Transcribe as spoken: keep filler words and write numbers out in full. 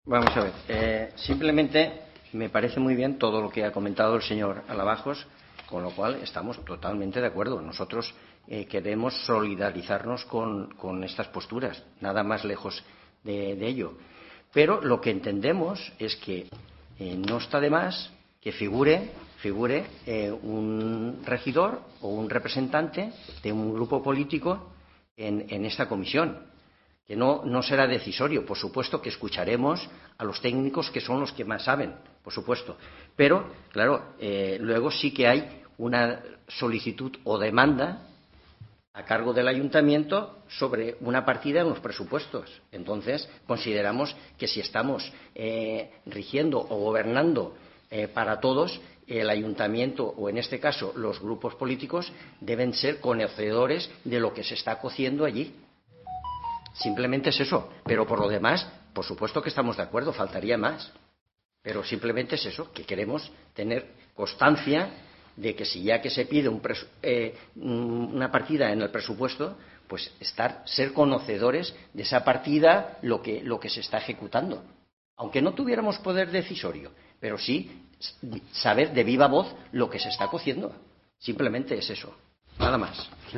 Vamos a ver. Eh, simplemente me parece muy bien todo lo que ha comentado el señor Alabajos, con lo cual estamos totalmente de acuerdo. Nosotros eh, queremos solidarizarnos con, con estas posturas, nada más lejos de, de ello. Pero lo que entendemos es que eh, no está de más que figure, figure eh, un regidor o un representante de un grupo político en, en esta comisión, que no, no será decisorio. Por supuesto que escucharemos a los técnicos, que son los que más saben, por supuesto. Pero, claro, eh, luego sí que hay una solicitud o demanda a cargo del ayuntamiento sobre una partida en los presupuestos. Entonces, consideramos que si estamos eh, rigiendo o gobernando eh, para todos, el ayuntamiento, o en este caso los grupos políticos, deben ser conocedores de lo que se está cociendo allí. Simplemente es eso. Pero por lo demás, por supuesto que estamos de acuerdo, faltaría más. Pero simplemente es eso, que queremos tener constancia de que si ya que se pide un presu eh, una partida en el presupuesto, pues estar, ser conocedores de esa partida, lo que, lo que se está ejecutando. Aunque no tuviéramos poder decisorio, pero sí saber de viva voz lo que se está cociendo. Simplemente es eso, nada más.